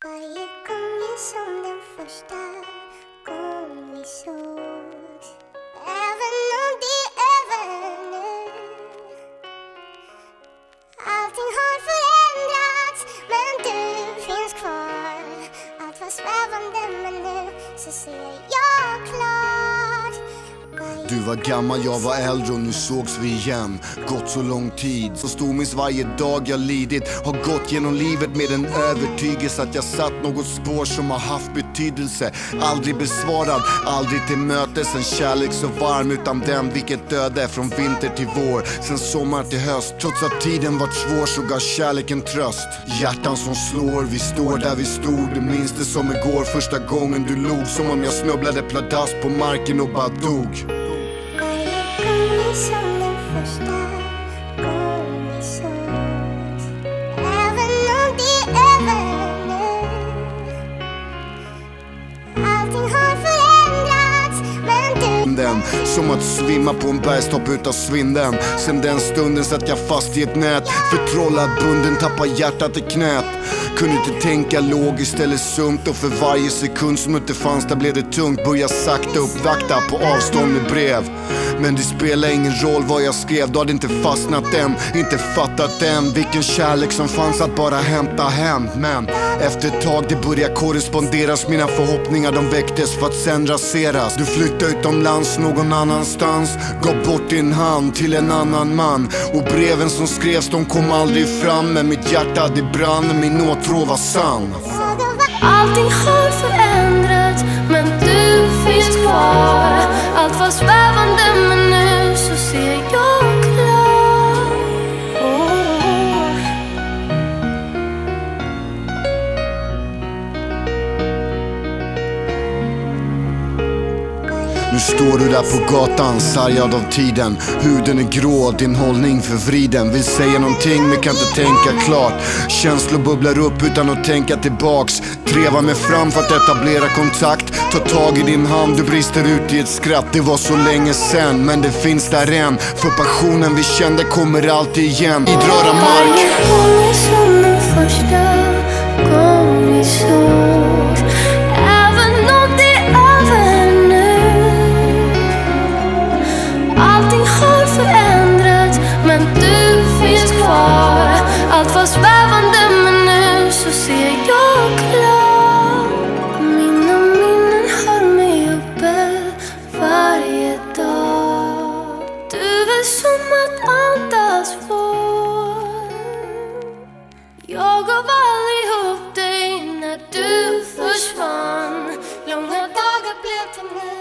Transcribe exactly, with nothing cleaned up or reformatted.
Varje gång är som den första gång vi sågs. Även om det är över nu. Allting har förändrats, men du finns kvar. Allt var svävande, men nu så ser jag klart. Du var gammal, jag var äldre och nu sågs vi igen. Gått så lång tid, så stor minns varje dag jag lidit. Har gått genom livet med en övertygelse att jag satt något spår som har haft betydelse. Aldrig besvarad, aldrig till mötes. En kärlek så varm utan den, vilket öde. Från vinter till vår, sen sommar till höst. Trots att tiden varit svår så gav kärleken tröst. Hjärtan som slår, vi står där vi stod. Du minns det som igår, första gången du log. Som om jag snubblade pladask på marken och bara dog. Som den första gång vi sågs. Även om det är över nu. Allting har förändrats, men du den, som att svimma på en bergstopp utav svinden. Sen den stunden satt jag fast i ett nät. Förtrollad, bunden, tappar hjärtat i knät. Kunde inte tänka logiskt eller sunt. Och för varje sekund som inte fanns där blev det tungt. Börja sakta uppvakta på avstånd med brev. Men det spelar ingen roll vad jag skrev. Du hade inte fastnat än, inte fattat än vilken kärlek som fanns att bara hämta hem. Men efter ett tag det började korresponderas. Mina förhoppningar de väcktes för att sen raseras. Du flyttade utomlands någon annanstans. Gav bort din hand till en annan man. Och breven som skrevs de kom aldrig fram. Men mitt hjärta det brann, min åtrå var sann. Allting har förändrats, men du finns kvar. Allt var svävande, men nu så ser jag klart. Oh. Nu står du där på gatan, sargad av tiden. Huden är grå, din hållning förvriden. Vill säga någonting men kan inte tänka klart. Känslor bubblar upp utan att tänka tillbaks. Trevar mig fram för att etablera kontakt. Ta tag i din hand, du brister ut i ett skratt. Det var så länge sen, men det finns där än. För passionen vi kände kommer alltid igen. I röra mark. Varje gång är som den första gång vi sågs. Även om det är över nu. Allting har förändrats, men du finns kvar. Allt var svävande, men nu så ser jag klart. Mina minnen har mig uppe varje dag. Du är som att andas vår. Jag gav aldrig upp dig när du försvann. Långa dagar blev till mig.